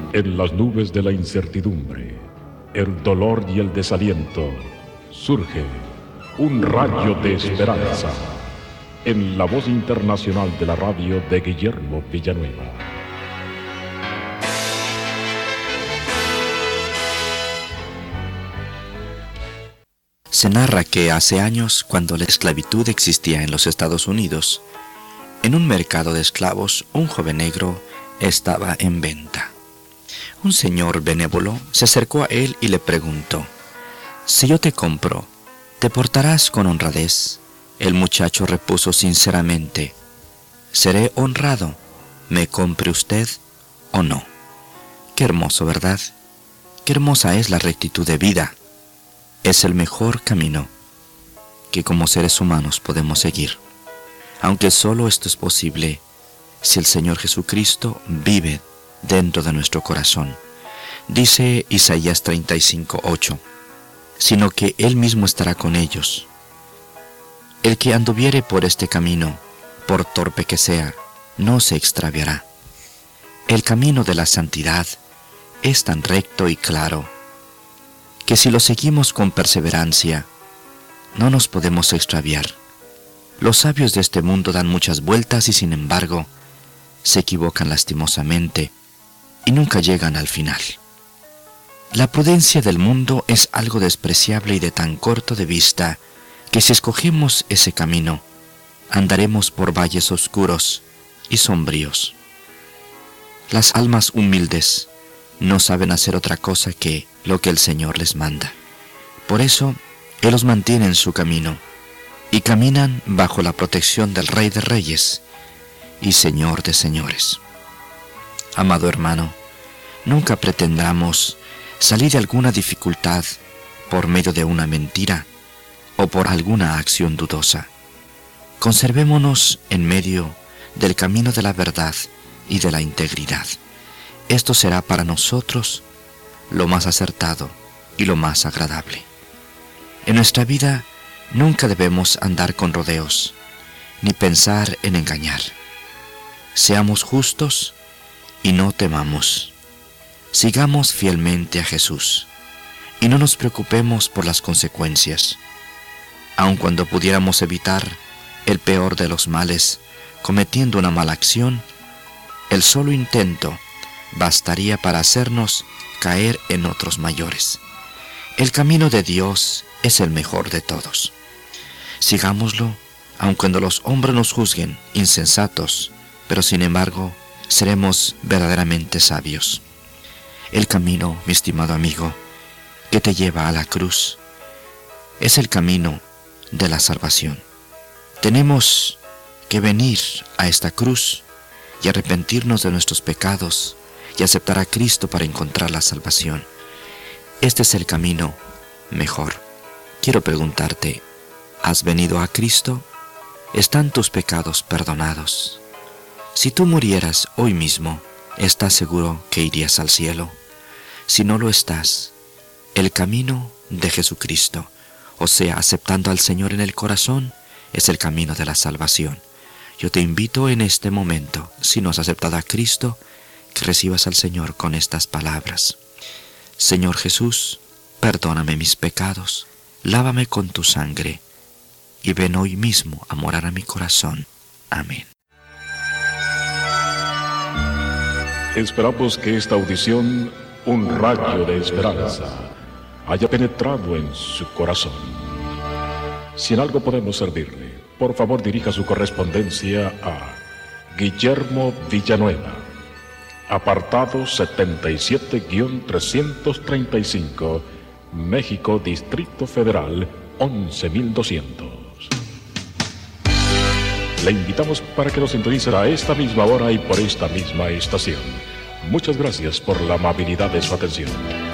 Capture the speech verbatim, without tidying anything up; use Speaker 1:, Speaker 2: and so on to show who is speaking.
Speaker 1: En las nubes de la incertidumbre, el dolor y el desaliento, surge un rayo de esperanza en la voz internacional de la radio de Guillermo Villanueva.
Speaker 2: Se narra que hace años, cuando la esclavitud existía en los Estados Unidos, en un mercado de esclavos, un joven negro estaba en venta. Un señor benévolo se acercó a él y le preguntó: «Si yo te compro, ¿te portarás con honradez?». El muchacho repuso sinceramente: «Seré honrado, me compre usted o no». Qué hermoso, ¿verdad? Qué hermosa es la rectitud de vida. Es el mejor camino que como seres humanos podemos seguir, aunque solo esto es posible si el Señor Jesucristo vive dentro de nuestro corazón. Dice Isaías treinta y cinco, ocho, sino que Él mismo estará con ellos. El que anduviere por este camino, por torpe que sea, no se extraviará. El camino de la santidad es tan recto y claro que si lo seguimos con perseverancia, no nos podemos extraviar. Los sabios de este mundo dan muchas vueltas y sin embargo se equivocan lastimosamente y nunca llegan al final. La prudencia del mundo es algo despreciable y de tan corto de vista que si escogemos ese camino, andaremos por valles oscuros y sombríos. Las almas humildes no saben hacer otra cosa que lo que el Señor les manda. Por eso, Él los mantiene en su camino y caminan bajo la protección del Rey de Reyes y Señor de Señores. Amado hermano, nunca pretendamos salir de alguna dificultad por medio de una mentira o por alguna acción dudosa. Conservémonos en medio del camino de la verdad y de la integridad. Esto será para nosotros lo más acertado y lo más agradable. En nuestra vida nunca debemos andar con rodeos, ni pensar en engañar. Seamos justos y no temamos. Sigamos fielmente a Jesús y no nos preocupemos por las consecuencias. Aun cuando pudiéramos evitar el peor de los males cometiendo una mala acción, el solo intento bastaría para hacernos caer en otros mayores. El camino de Dios es el mejor de todos. Sigámoslo, aun cuando los hombres nos juzguen insensatos, pero sin embargo seremos verdaderamente sabios. El camino, mi estimado amigo, que te lleva a la cruz, es el camino de la salvación. Tenemos que venir a esta cruz y arrepentirnos de nuestros pecados y aceptar a Cristo para encontrar la salvación. Este es el camino mejor. Quiero preguntarte, ¿has venido a Cristo? ¿Están tus pecados perdonados? Si tú murieras hoy mismo, ¿estás seguro que irías al cielo? Si no lo estás, el camino de Jesucristo, o sea, aceptando al Señor en el corazón, es el camino de la salvación. Yo te invito en este momento, si no has aceptado a Cristo, que recibas al Señor con estas palabras: Señor Jesús, perdóname mis pecados, lávame con tu sangre, y ven hoy mismo a morar a mi corazón. Amén.
Speaker 1: Esperamos que esta audición, un rayo de esperanza, haya penetrado en su corazón. Si en algo podemos servirle, por favor dirija su correspondencia a Guillermo Villanueva, apartado setenta y siete trescientos treinta y cinco, México, Distrito Federal, once mil doscientos. Le invitamos para que nos sintonice a esta misma hora y por esta misma estación. Muchas gracias por la amabilidad de su atención.